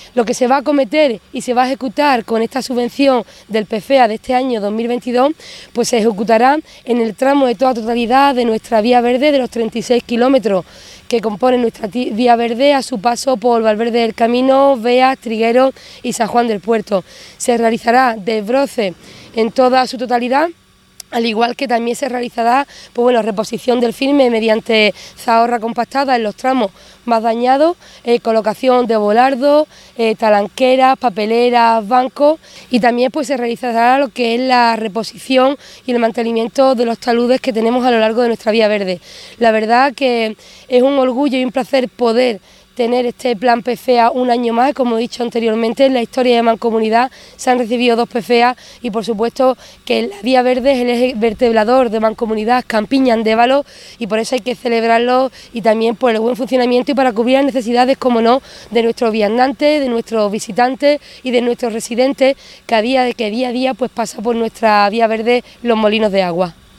Lo que se va a acometer y se va a ejecutar con esta subvención del PFEA de este año 2022, pues se ejecutará en el tramo de toda totalidad de nuestra vía verde de los 36 kilómetros que componen nuestra vía verde a su paso por Valverde del Camino, Beas, Trigueros y San Juan del Puerto. Se realizará desbroce en toda su totalidad, al igual que también se realizará reposición del firme mediante zahorra compactada en los tramos más dañados, colocación de volardos, talanqueras, papeleras, bancos, y también pues se realizará lo que es la reposición y el mantenimiento de los taludes que tenemos a lo largo de nuestra vía verde. La verdad que es un orgullo y un placer poder tener este plan PFEA un año más. Como he dicho anteriormente, en la historia de Mancomunidad se han recibido 2 PFEA y por supuesto que la vía verde es el eje vertebrador de Mancomunidad Campiña-Andévalo, y por eso hay que celebrarlo, y también por el buen funcionamiento y para cubrir las necesidades, como no, de nuestros viandantes, de nuestros visitantes y de nuestros residentes que día a día pues pasa por nuestra vía verde Los Molinos de Agua.